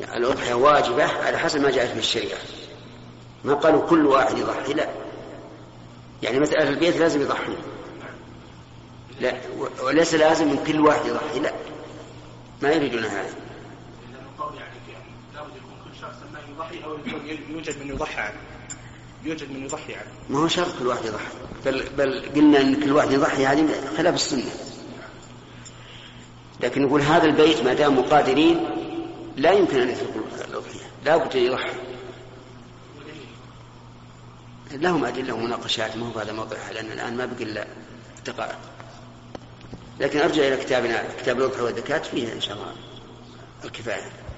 الأضحية واجبة على حسب ما جاءت في الشريعة، ما قالوا كل واحد يضحي، لا، يعني مثلا أهل البيت لازم يضحي، لا، وليس لازم من كل واحد يضحي، لا، ما يريدون هذا. يوجد من يضحي عنه، يوجد من يضحي عنه، ما هو شرط كل واحد يضحي، بل قلنا ان كل واحد يضحي هذه خلاف السنة، لكن نقول هذا البيت ما دام قادرين لا يمكن ان يتركوا الأضحية، لا بد يضحي. لهم أدلة ومناقشات، ما هو هذا موضوعها، لأن الآن ما بقي إلا دقائق، لكن أرجع إلى كتابنا كتاب الأضحية والزكاة فيه إن شاء الله الكفاية.